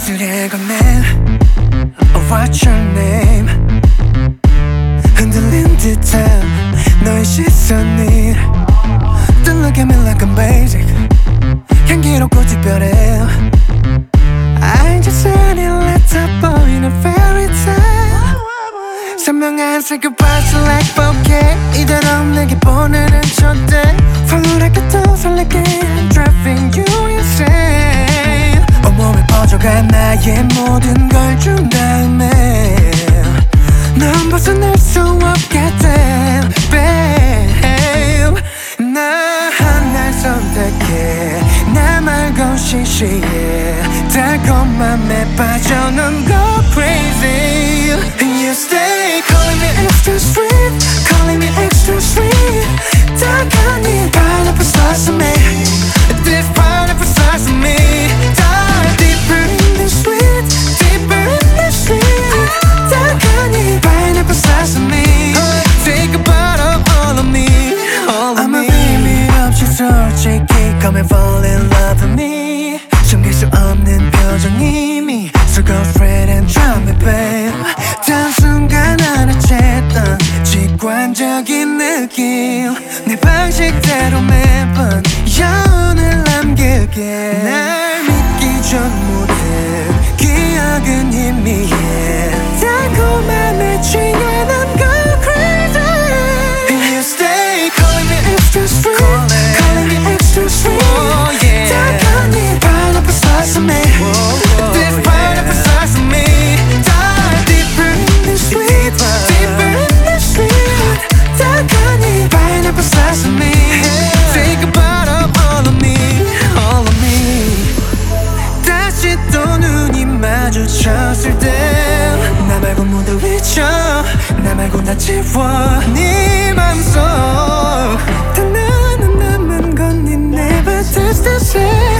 입술에 건넨 Oh what's your name 흔들린 듯한 너의 시선이 Don't look at me like I'm basic 향기롭고 특별해 I just said it let up boy in a fairy tale 선명한 say goodbye so like bouquet 이대로 내게 보내는 첫대 황홀하게도 설레게 Driving you insane 온몸에 퍼져가 나의 모든 걸 준 다음에 넌 벗어날 수 없게 돼 babe 날 선택해 나 말고 시시해 달콤함에 빠져 넌 go crazy You stay calling me extra sweet calling me extra sweet 다가니 pineapple slice of me This pineapple slice of me Dive deeper in the sweet deeper in the sweet 다가니 pineapple slice of me Take a bite of all of me all of me 없이 솔직히 come and fall in love with me 숨길 수 없는 표정이 So go straight and try me babe 단순간 알아챘던 직관적인 느낌 내 방식대로 매번 여운을 남길게 날 믿기 전 모든 기억은 희미해 달콤함에 취해 난 go crazy You stay calling me extra sweet calling me extra sweet oh, yeah. 다가니 pineapple slice of me This pineapple slice of me Dive deeper in the sweet deeper in the sweet 다가니 pineapple slice of me Take a bite of all of me all of me 다시 또 눈이 마주쳤을 때 나 말고 모두 잊혀 나 말고 다 지워 네 맘속 단 나는 남은 건 네 never taste the same